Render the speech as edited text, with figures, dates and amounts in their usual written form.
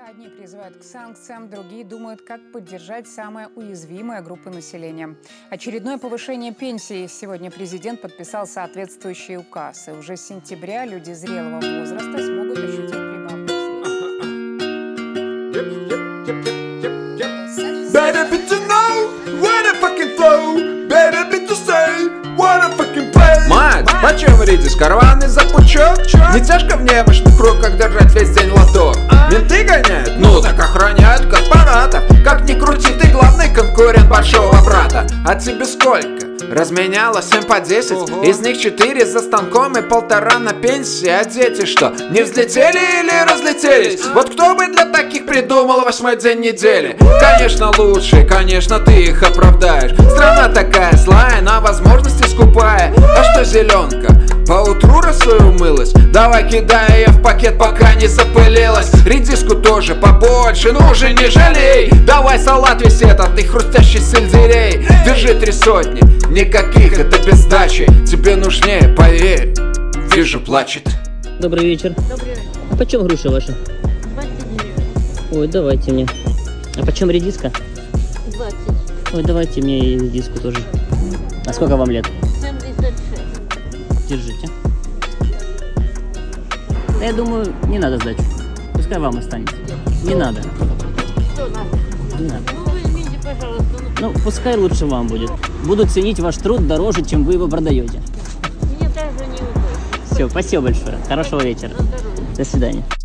Одни призывают к санкциям, другие думают, как поддержать самые уязвимые группы населения. Очередное повышение пенсии. Сегодня президент подписал соответствующий указ. И уже с сентября люди зрелого возраста смогут ощутить прибавку в Мать, почем редис? Караваны за пучок? Не тяжко в немощных руках держать весь день лоток. Менты гоняют? Ну так охраняют корпоратов. Как ни крути, ты главный конкурент большого брата. А тебе сколько? Разменяла 7 по 10. Из них 4 за станком и 1,5 на пенсии. А дети что, не взлетели или разлетелись? Вот кто бы для таких придумал 8-й день недели? Конечно лучше, конечно ты их оправдаешь. Страна такая злая, на возможности скупая. А что зеленка? Поутру росой умылась? Давай кидай ее в пакет, пока не запылилась. Редиску тоже побольше, ну уже не жалей. Давай салат весь этот и хрустящий сельдерей. Держи 3 сотни, никаких это без сдачи. Тебе нужнее, поверь, вижу, плачет. Добрый вечер. Добрый вечер. А почем груша ваша? 29. Ой, давайте мне. А почем редиска? 20. Ой, давайте мне и редиску тоже. А сколько вам лет? 76. Держите. Да я думаю, не надо сдачу. Пускай вам останется. Не надо. Что надо? Не надо. Ну, возьмите, пожалуйста. Ну, пускай лучше вам будет. Буду ценить ваш труд дороже, чем вы его продаете. Мне даже не удобно. Все, спасибо большое. Хорошего вечера. На здоровье. До свидания.